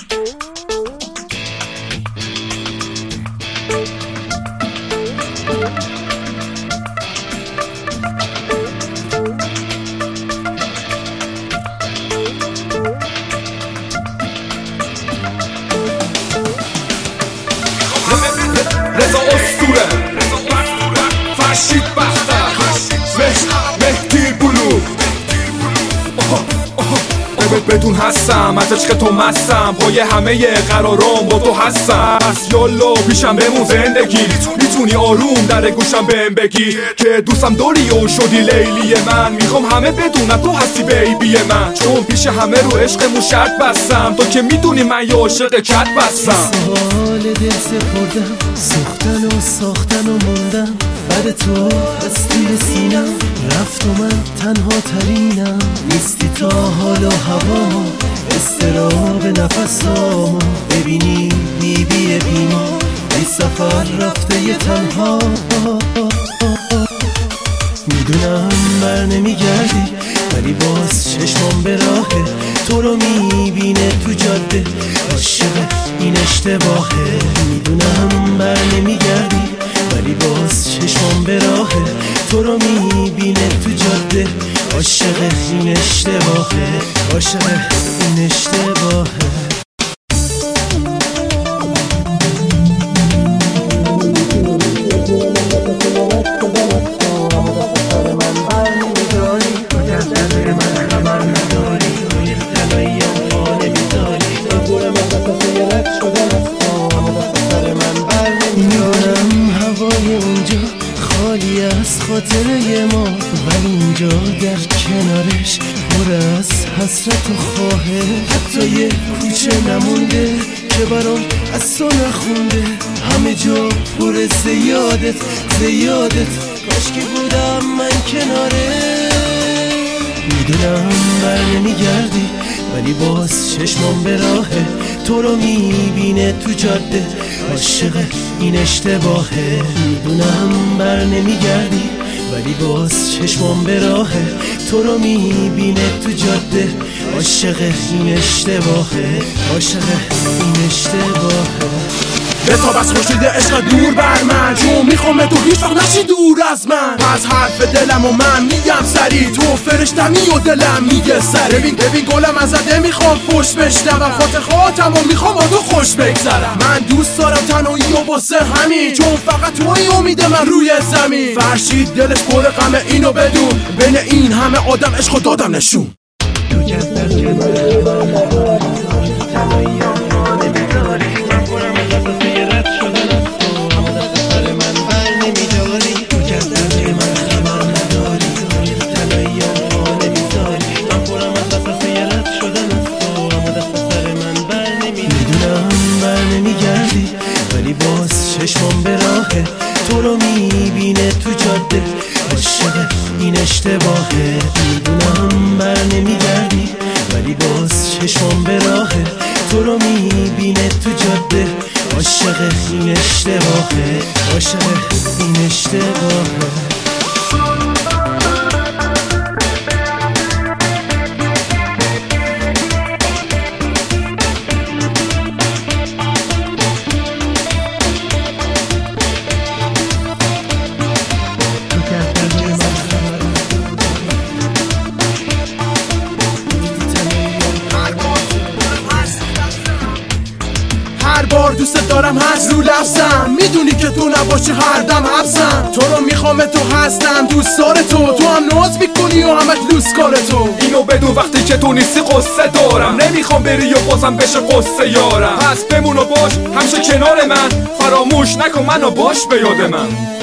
رضا اسطوره فرشید بختر مهدی بلو بدون هستم از عشق تو مستم پای همه قرارام با تو هستم پس یالا پیشم بمون زندگی میتونی آروم در گوشم بهم بگی که دوستم داری و شدی لیلی من میخوام همه بدونم تو هستی بیبی من چون پیش همه رو عشقمون شرط بستم تو که میدونی من یه عاشق کت بستم سوال دل سپردم ساختن و ساختن و موندم بعد تو هستی سینم رفت و من تنها ترینم نیستی تا حال و هوا استراب نفسامو ببینی بینی ای سفر رفته یه تنها میدونم بر نمیگردی ولی باز چشمام به راهه تو رو میبینه تو جاده عاشق این اشتباهه میدونم بر نمیگردی ولی باز چشمام به راهه تو رو میبینه تو جاده عاشق این اشتباهه عاشق این اشتباهه خالی از خاطره ما ولی اینجا در کنارش پر از حسرت و خواهه حتی یه کوچه نمونده که برام از تو نخونده همه جا پر زیادت کاش که بودم من کناره میدونم بر نمیگردی ولی باز چشمام به راهه تو رو میبینه تو جاده عاشق این اشتباهه میدونم بر نمیگردی ولی باز چشمام به راهه تو رو میبینه تو جاده عاشق این اشتباهه عاشق این اشتباهه بتاب از خورشید عشق دور بر من چون میخوام تو هیچ وقت نشی دور از من از حرف دلم و من میگم سری تو فرشتمی و دلم میگه سری ببین گلم ازت میخوام پشت بشنوم خاطر خاطم و میخوام با تو خوش بگذرم من دوست دارم تنهایی و واسه همین چون فقط توی امید من روی زمین فرشید دلش پر غمه اینو بدون بین این همه آدم عشقو دادم نشون تو کس در ولی باز چشمام به راهه تو رو میبینه تو جاده عاشق این اشتباهه میدونم بر نمیگردی ولی باز چشمام به راهه تو رو میبینه تو جاده عاشق این اشتباهه عاشق این اشتباهه هر بار دوست دارم هست رو لفظم میدونی که تو نباشی هر دم حبسم تو رو میخوام تو هستم دوست داره تو هم ناز میکنی و همش لوس کاره تو اینو بدون وقتی که تو نیستی قصه دارم نمیخوام بری و بازم بشه قصه یارم پس بمون و باش همشه کنار من فراموش نکن منو باش به یاد من